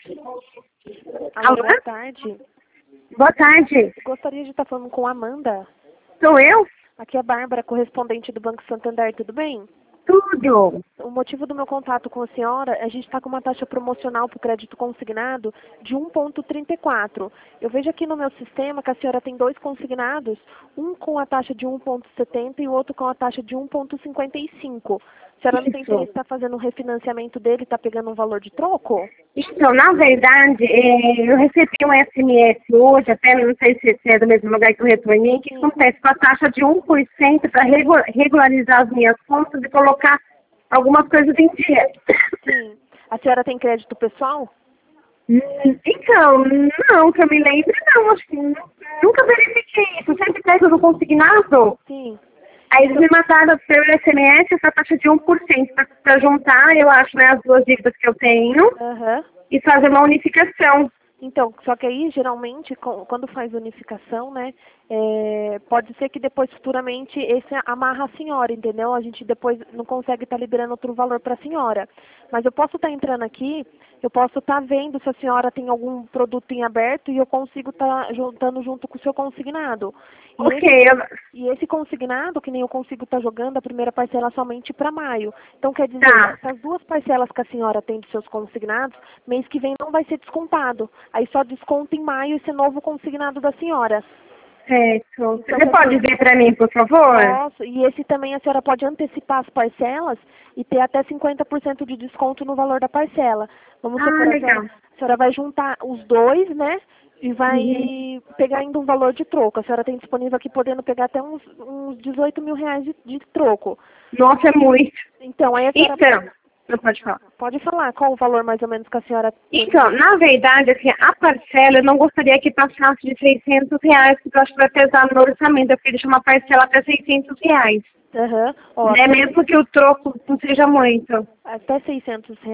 Alô, Alô? boa tarde. Boa tarde. Gostaria de estar falando com a Amanda. Sou eu? Aqui é a Bárbara, correspondente do Banco Santander, tudo bem? Tudo. O motivo do meu contato com a senhora, a gente está com uma taxa promocional para o crédito consignado de 1,34. Eu vejo aqui no meu sistema que a senhora tem dois consignados, um com a taxa de 1,70 e o outro com a taxa de 1,55. A senhora não tem interesse em estar fazendo um refinanciamento dele e está pegando um valor de troco? Então, na verdade, eu recebi um SMS hoje, até não sei se é do mesmo lugar que eu retornei, que acontece com a taxa de 1% para regularizar as minhas contas e colocar algumas coisas em dia. Sim. A senhora tem crédito pessoal? Então, não, que eu me lembre, não, acho que nunca verifiquei isso, sempre pego no consignado. Sim. Aí eles me mandaram pelo SMS essa taxa de 1% para juntar, eu acho, né, as duas dívidas que eu tenho Aham. e fazer uma unificação. Então, só que aí, geralmente, quando faz unificação, né, pode ser que depois, futuramente, esse amarra a senhora, entendeu? A gente depois não consegue estar liberando outro valor para a senhora. Mas eu posso estar entrando aqui, eu posso estar vendo se a senhora tem algum produto em aberto e eu consigo estar juntando junto com o seu consignado. Ok, E esse consignado, que nem eu consigo estar jogando a primeira parcela somente para maio. Então, quer dizer, tá, essas duas parcelas que a senhora tem dos seus consignados, mês que vem não vai ser descontado. Aí só desconta em maio esse novo consignado da senhora. certo. Então, Você pode ver para mim, por favor? posso. E esse também a senhora pode antecipar as parcelas e ter até 50% de desconto no valor da parcela. Vamos supor, Legal. a senhora vai juntar os dois, né? E vai Uhum. pegar ainda um valor de troco. A senhora tem disponível aqui podendo pegar até uns 18 mil reais de troco. Nossa, é muito. Então, aí a senhora Então, não pode falar. pode falar qual o valor mais ou menos que a senhora tem. Então, na verdade, assim, a parcela eu não gostaria que passasse de R$ 600, porque eu acho que vai pesar no meu orçamento. Eu queria deixar uma parcela até R$ 600. Aham. Ó, Né? Mesmo que o troco não seja muito. até 600